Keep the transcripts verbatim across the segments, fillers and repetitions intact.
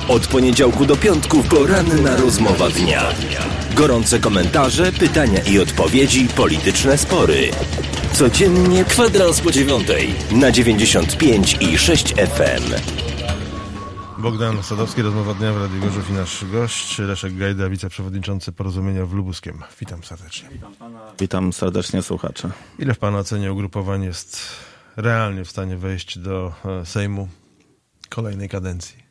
Od poniedziałku do piątku poranna rozmowa dnia. Gorące komentarze, pytania i odpowiedzi, polityczne spory. Codziennie kwadrans po dziewiątej na dziewięćdziesiąt pięć i sześć F M. Bogdan Sadowski, rozmowa dnia w Radiu Gorzów i nasz gość Leszek Gajda, wiceprzewodniczący Porozumienia w Lubuskiem. Witam serdecznie. Witam pana. Witam serdecznie słuchacze. Ile w pana ocenie ugrupowań jest realnie w stanie wejść do Sejmu kolejnej kadencji?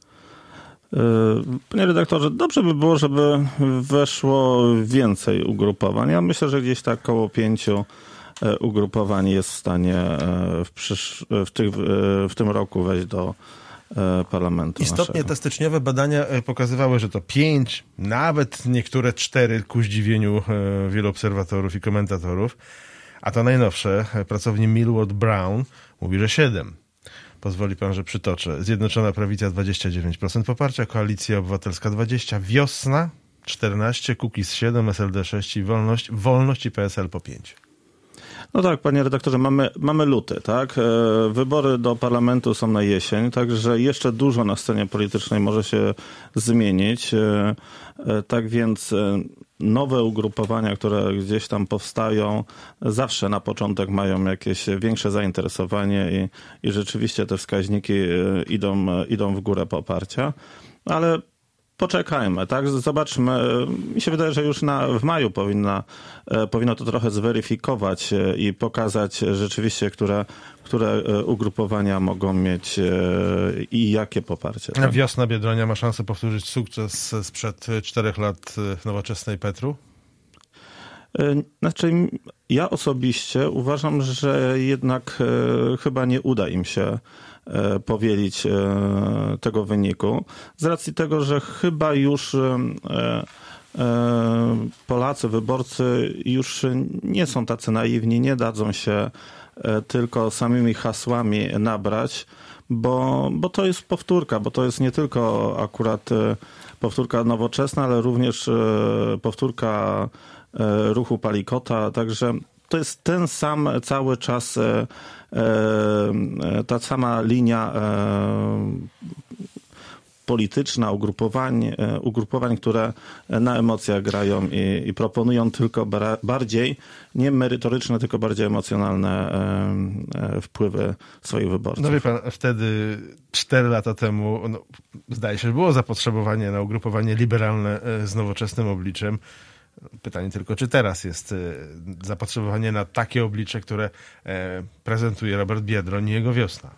Panie redaktorze, dobrze by było, żeby weszło więcej ugrupowań. Ja myślę, że gdzieś tak około pięciu ugrupowań jest w stanie w, przysz... w, tych... w tym roku wejść do parlamentu. Istotnie naszego. Te styczniowe badania pokazywały, że to pięć, nawet niektóre cztery ku zdziwieniu wielu obserwatorów i komentatorów. A to najnowsze, pracownik Millward Brown mówi, że siedem. Pozwoli pan, że przytoczę. Zjednoczona Prawica dwadzieścia dziewięć procent poparcia, Koalicja Obywatelska dwadzieścia procent, Wiosna czternaście procent, Kukiz siedem, S L D sześć procent i Wolność, Wolność i P S L po pięć procent. No tak, panie redaktorze, mamy, mamy luty, tak? Wybory do parlamentu są na jesień, także jeszcze dużo na scenie politycznej może się zmienić. Tak więc nowe ugrupowania, które gdzieś tam powstają, zawsze na początek mają jakieś większe zainteresowanie i, i rzeczywiście te wskaźniki idą, idą w górę poparcia, ale poczekajmy, tak? Zobaczmy. Mi się wydaje, że już na, w maju powinna, powinno to trochę zweryfikować i pokazać rzeczywiście, które, które ugrupowania mogą mieć i jakie poparcie. Tak? Wiosna Biedronia ma szansę powtórzyć sukces sprzed czterech lat Nowoczesnej Petru? Znaczy, ja osobiście uważam, że jednak chyba nie uda im się powielić tego wyniku. Z racji tego, że chyba już Polacy, wyborcy już nie są tacy naiwni, nie dadzą się tylko samymi hasłami nabrać, bo, bo to jest powtórka, bo to jest nie tylko akurat powtórka Nowoczesna, ale również powtórka ruchu Palikota, także to jest ten sam cały czas, ta sama linia polityczna, ugrupowań, ugrupowań, które na emocjach grają i, i proponują tylko bardziej, nie merytoryczne, tylko bardziej emocjonalne wpływy swoich wyborców. No wie pan, wtedy cztery lata temu, no, zdaje się, że było zapotrzebowanie na ugrupowanie liberalne z nowoczesnym obliczem. Pytanie tylko, czy teraz jest zapotrzebowanie na takie oblicze, które prezentuje Robert Biedroń i jego Wiosna?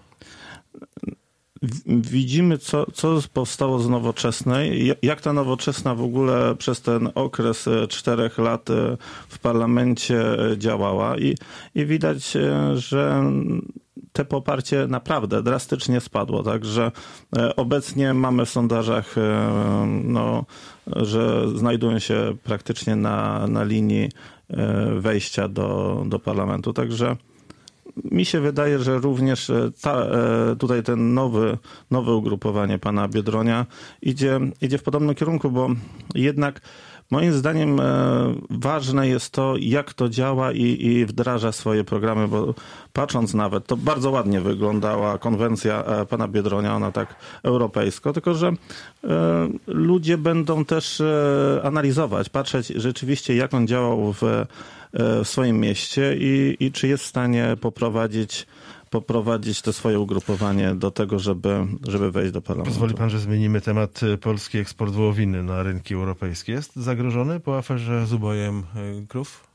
Widzimy, co, co powstało z Nowoczesnej, jak ta Nowoczesna w ogóle przez ten okres czterech lat w parlamencie działała i, i widać, że te poparcie naprawdę drastycznie spadło, także obecnie mamy w sondażach, no, że znajdują się praktycznie na, na linii wejścia do, do parlamentu, także mi się wydaje, że również ta, tutaj ten nowy, nowe ugrupowanie pana Biedronia idzie, idzie w podobnym kierunku, bo jednak moim zdaniem ważne jest to, jak to działa i, i wdraża swoje programy, bo patrząc nawet, to bardzo ładnie wyglądała konwencja pana Biedronia, ona tak europejsko, tylko że ludzie będą też analizować, patrzeć rzeczywiście, jak on działał w w swoim mieście i, i czy jest w stanie poprowadzić, poprowadzić to swoje ugrupowanie do tego, żeby, żeby wejść do parlamentu. Pozwoli pan, że zmienimy temat. Polski eksport wołowiny na rynki europejskie jest zagrożony po aferze z ubojem krów?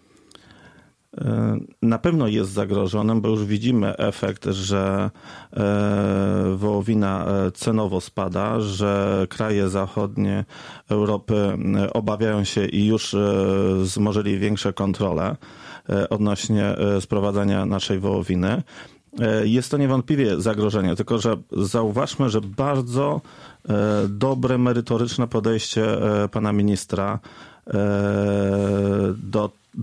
Na pewno jest zagrożonym, bo już widzimy efekt, że wołowina cenowo spada, że kraje zachodnie Europy obawiają się i już wzmożyli większe kontrole odnośnie sprowadzania naszej wołowiny. Jest to niewątpliwie zagrożenie, tylko że zauważmy, że bardzo dobre, merytoryczne podejście pana ministra do, do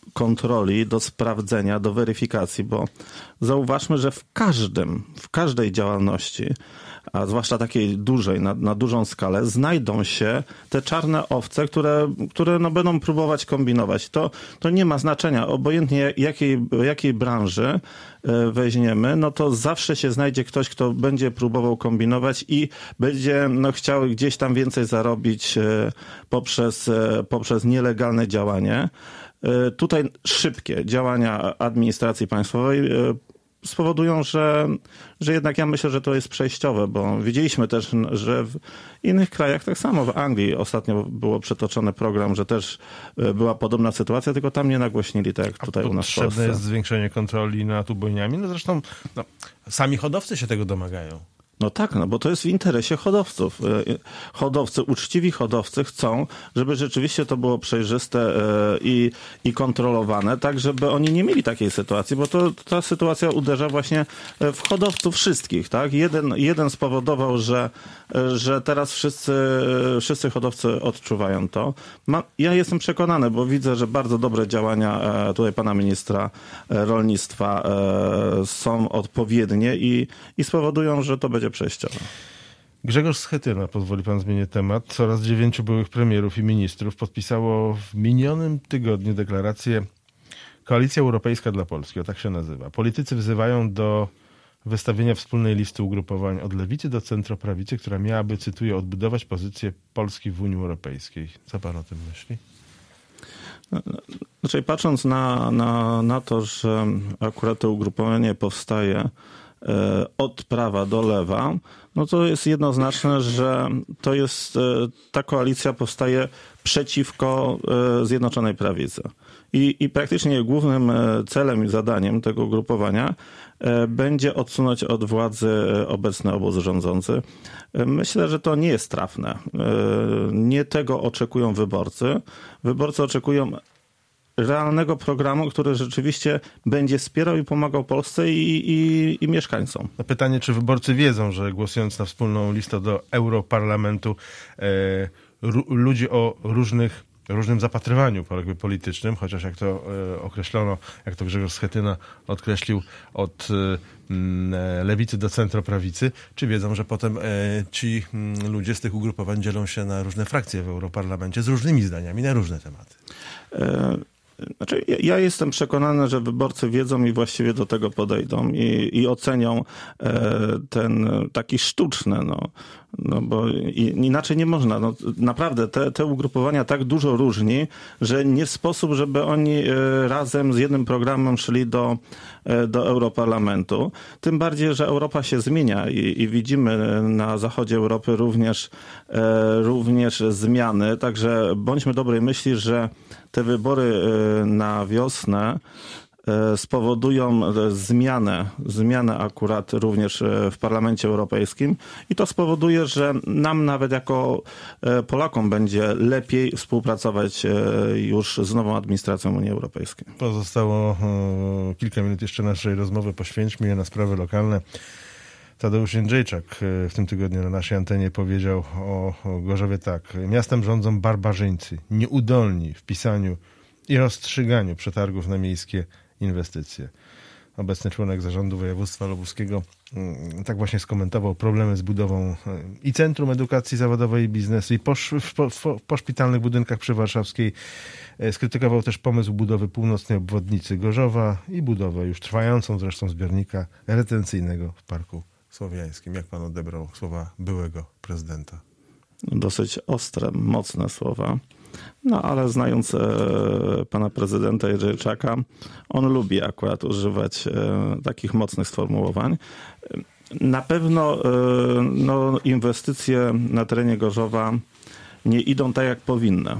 kontroli, do sprawdzenia, do weryfikacji, bo zauważmy, że w każdym, w każdej działalności, a zwłaszcza takiej dużej, na, na dużą skalę, znajdą się te czarne owce, które, które no będą próbować kombinować. To, to nie ma znaczenia. Obojętnie jakiej, jakiej branży weźmiemy, no to zawsze się znajdzie ktoś, kto będzie próbował kombinować i będzie no, chciał gdzieś tam więcej zarobić poprzez, poprzez nielegalne działanie. Tutaj szybkie działania administracji państwowej spowodują, że, że jednak ja myślę, że to jest przejściowe, bo widzieliśmy też, że w innych krajach, tak samo w Anglii ostatnio było przytoczony program, że też była podobna sytuacja, tylko tam nie nagłośnili, tak jak tutaj u nas w Polsce. Potrzebne jest zwiększenie kontroli nad ubojniami. No zresztą no, sami hodowcy się tego domagają. No tak, no bo to jest w interesie hodowców. Hodowcy, uczciwi hodowcy chcą, żeby rzeczywiście to było przejrzyste i, i kontrolowane, tak żeby oni nie mieli takiej sytuacji, bo to, ta sytuacja uderza właśnie w hodowców wszystkich, tak? Jeden, jeden spowodował, że, że teraz wszyscy, wszyscy hodowcy odczuwają to. Ma, ja jestem przekonany, bo widzę, że bardzo dobre działania tutaj pana ministra rolnictwa są odpowiednie i, i spowodują, że to będzie przejściowe. Grzegorz Schetyna, pozwoli pan zmienię temat, oraz dziewięciu byłych premierów i ministrów podpisało w minionym tygodniu deklarację Koalicja Europejska dla Polski, o tak się nazywa. Politycy wzywają do wystawienia wspólnej listy ugrupowań od lewicy do centroprawicy, która miałaby, cytuję, odbudować pozycję Polski w Unii Europejskiej. Co pan o tym myśli? Znaczy, patrząc na, na, na to, że akurat to ugrupowanie powstaje od prawa do lewa, no to jest jednoznaczne, że to jest, ta koalicja powstaje przeciwko Zjednoczonej Prawicy. I, i praktycznie głównym celem i zadaniem tego ugrupowania będzie odsunąć od władzy obecny obóz rządzący. Myślę, że to nie jest trafne. Nie tego oczekują wyborcy. Wyborcy oczekują realnego programu, który rzeczywiście będzie wspierał i pomagał Polsce i, i, i mieszkańcom. No pytanie, czy wyborcy wiedzą, że głosując na wspólną listę do Europarlamentu e, ru, ludzi o różnych, różnym zapatrywaniu politycznym, chociaż jak to e, określono, jak to Grzegorz Schetyna określił, od e, lewicy do centroprawicy, czy wiedzą, że potem e, ci m, ludzie z tych ugrupowań dzielą się na różne frakcje w Europarlamencie z różnymi zdaniami na różne tematy? E Znaczy, ja jestem przekonany, że wyborcy wiedzą i właściwie do tego podejdą i, i ocenią ten taki sztuczny, no, no bo inaczej nie można. No, naprawdę te, te ugrupowania tak dużo różni, że nie sposób, żeby oni razem z jednym programem szli do, do Europarlamentu. Tym bardziej, że Europa się zmienia i, i widzimy na zachodzie Europy również, również zmiany. Także bądźmy dobrej myśli, że te wybory na wiosnę spowodują zmianę, zmianę akurat również w Parlamencie Europejskim i to spowoduje, że nam nawet jako Polakom będzie lepiej współpracować już z nową administracją Unii Europejskiej. Pozostało kilka minut jeszcze naszej rozmowy, poświęćmy je na sprawy lokalne. Tadeusz Jędrzejczak w tym tygodniu na naszej antenie powiedział o Gorzowie tak. Miastem rządzą barbarzyńcy, nieudolni w pisaniu i rozstrzyganiu przetargów na miejskie inwestycje. Obecny członek zarządu województwa lubuskiego tak właśnie skomentował problemy z budową i Centrum Edukacji Zawodowej i Biznesu i posz, w, po, w poszpitalnych budynkach przy Warszawskiej. Skrytykował też pomysł budowy północnej obwodnicy Gorzowa i budowę już trwającą zresztą zbiornika retencyjnego w Parku Słowiańskim. Jak pan odebrał słowa byłego prezydenta? Dosyć ostre, mocne słowa. No ale znając e, pana prezydenta Jędrzejczaka, on lubi akurat używać e, takich mocnych sformułowań. Na pewno e, no, inwestycje na terenie Gorzowa nie idą tak, jak powinny.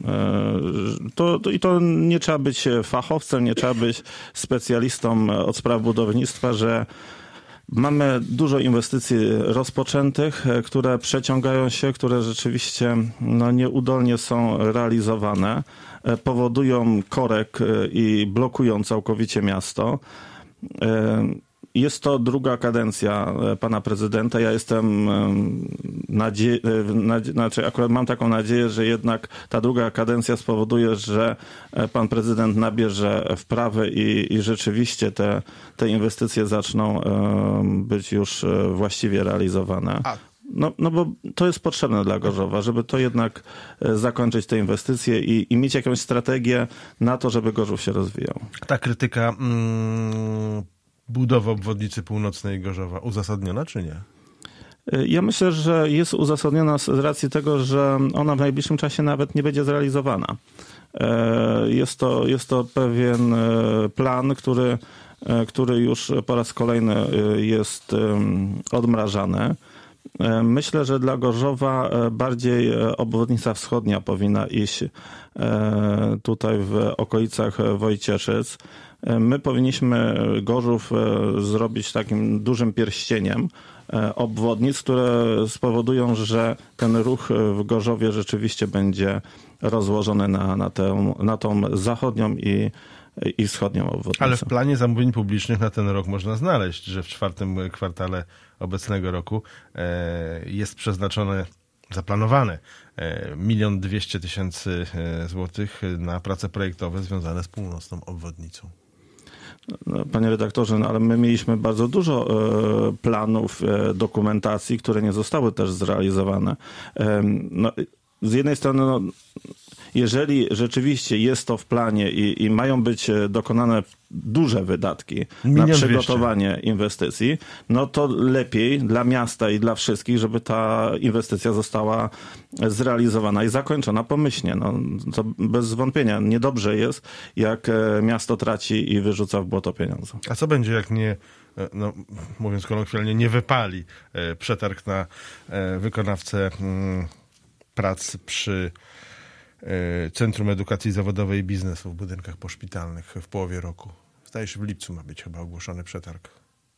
To, to, I to nie trzeba być fachowcem, nie trzeba być specjalistą od spraw budownictwa, że mamy dużo inwestycji rozpoczętych, które przeciągają się, które rzeczywiście no, nieudolnie są realizowane, powodują korek i blokują całkowicie miasto. jest to druga kadencja pana prezydenta. Ja jestem nadzie... nadzie... znaczy akurat mam taką nadzieję, że jednak ta druga kadencja spowoduje, że pan prezydent nabierze wprawy i, i rzeczywiście te, te inwestycje zaczną być już właściwie realizowane. A. No, no bo to jest potrzebne dla Gorzowa, żeby to jednak zakończyć te inwestycje i, i mieć jakąś strategię na to, żeby Gorzów się rozwijał. Ta krytyka mm, budowy obwodnicy północnej Gorzowa uzasadniona czy nie? Ja myślę, że jest uzasadniona z racji tego, że ona w najbliższym czasie nawet nie będzie zrealizowana. Jest to, jest to pewien plan, który, który już po raz kolejny jest odmrażany. Myślę, że dla Gorzowa bardziej obwodnica wschodnia powinna iść tutaj w okolicach Wojcieszyc. My powinniśmy Gorzów zrobić takim dużym pierścieniem obwodnic, które spowodują, że ten ruch w Gorzowie rzeczywiście będzie rozłożony na, na, tę, na tą zachodnią i i wschodnią obwodnicę. Ale w planie zamówień publicznych na ten rok można znaleźć, że w czwartym kwartale obecnego roku e, jest przeznaczone, zaplanowane milion dwieście tysięcy złotych na prace projektowe związane z północną obwodnicą. Panie redaktorze, no ale my mieliśmy bardzo dużo e, planów, e, dokumentacji, które nie zostały też zrealizowane. E, no, z jednej strony no, jeżeli rzeczywiście jest to w planie i, i mają być dokonane duże wydatki na przygotowanie dwieście inwestycji, no to lepiej dla miasta i dla wszystkich, żeby ta inwestycja została zrealizowana i zakończona pomyślnie. No, to bez wątpienia niedobrze jest, jak miasto traci i wyrzuca w błoto pieniądze. A co będzie, jak nie, no, mówiąc kolokwialnie, nie wypali przetarg na wykonawcę prac przy Centrum Edukacji Zawodowej i Biznesu w budynkach poszpitalnych w połowie roku? Zdaje się, w lipcu ma być chyba ogłoszony przetarg.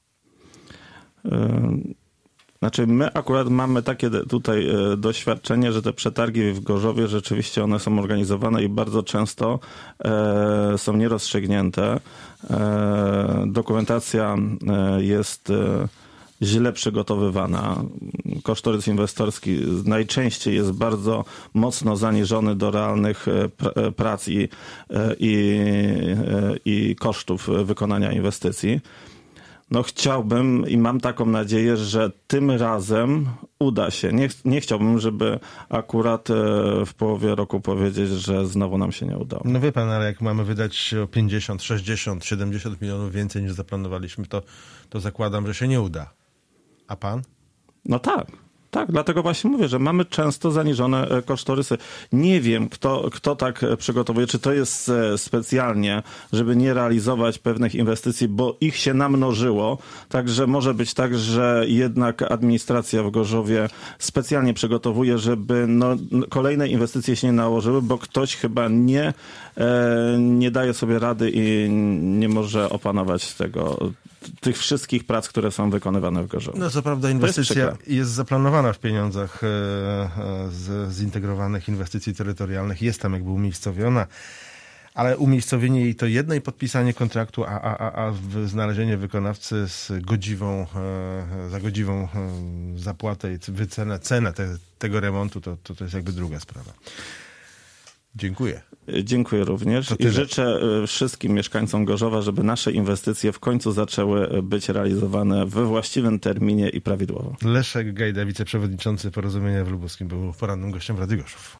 Znaczy my akurat mamy takie tutaj doświadczenie, że te przetargi w Gorzowie rzeczywiście one są organizowane i bardzo często są nierozstrzygnięte. Dokumentacja jest źle przygotowywana. Kosztorys inwestorski najczęściej jest bardzo mocno zaniżony do realnych prac i, i, i kosztów wykonania inwestycji. No chciałbym i mam taką nadzieję, że tym razem uda się. Nie, nie chciałbym, żeby akurat w połowie roku powiedzieć, że znowu nam się nie udało. No wie pan, ale jak mamy wydać o pięćdziesiąt, sześćdziesiąt, siedemdziesiąt milionów więcej niż zaplanowaliśmy, to, to zakładam, że się nie uda. A pan? No tak. Tak, dlatego właśnie mówię, że mamy często zaniżone kosztorysy. Nie wiem, kto, kto tak przygotowuje, czy to jest specjalnie, żeby nie realizować pewnych inwestycji, bo ich się namnożyło. Także może być tak, że jednak administracja w Gorzowie specjalnie przygotowuje, żeby no, kolejne inwestycje się nie nałożyły, bo ktoś chyba nie, e, nie daje sobie rady i nie może opanować tego, tych wszystkich prac, które są wykonywane w Gorzowie. No co prawda inwestycja jest, jest zaplanowana w pieniądzach z zintegrowanych inwestycji terytorialnych, jest tam jakby umiejscowiona, ale umiejscowienie jej to jedno i podpisanie kontraktu, a, a, a znalezienie wykonawcy z godziwą, za godziwą zapłatę i wycenę, cenę te, tego remontu, to, to, to jest jakby druga sprawa. Dziękuję. Dziękuję również i życzę wszystkim mieszkańcom Gorzowa, żeby nasze inwestycje w końcu zaczęły być realizowane we właściwym terminie i prawidłowo. Leszek Gajda, wiceprzewodniczący Porozumienia w Lubuskim, był porannym gościem w Radiu Gorzów.